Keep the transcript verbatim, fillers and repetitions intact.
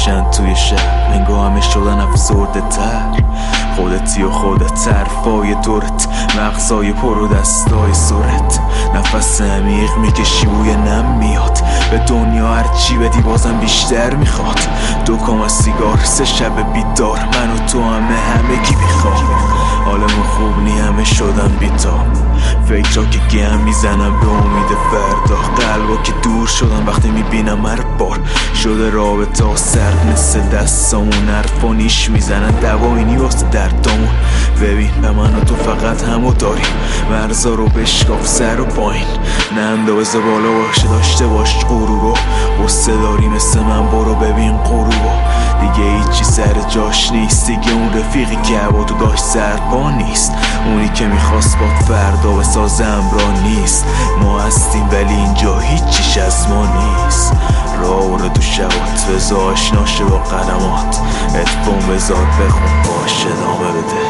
روشن توی شهر، انگار همه شدن افسرده تر. خودتی و خودت، حرفای دورت، مغزای پر و دستای سرت. نفس عمیق میکشی بوی نم میاد، به دنیا هرچی بدی بازم بیشتر میخواد. دو کام سیگار، سه شب بیدار، من و تو همه همگی میخوام. حالمون خوب نی، همه شدن بیتاب، فکرها که گم میزنم به امید فردا. قلبا که دور شدن وقتی میبینم هر بار شده رابطه ها سرد مثل دستامون. حرفا نیش میزنن دوایی نی واسه دردامون. ببین به من و تو فقط همو داریم، مرزا رو بشکاف سر و پایین. نه اندازه بالا باشه داشته باش غرورو، غصه داری مثل من برو ببین غروبو. دیگه هیچی سر جاش نیست، دیگه اون رفیقی که هوا تو داشت سرپا نیست. اونی که میخواست باد فردا بسازه امرا نیست. ما هستیم ولی اینجا هیچیش از ما نیست. راه رو تو شبات بذار آشنا شه با قدمات، اتفون بذار بخون باش ادامه بده.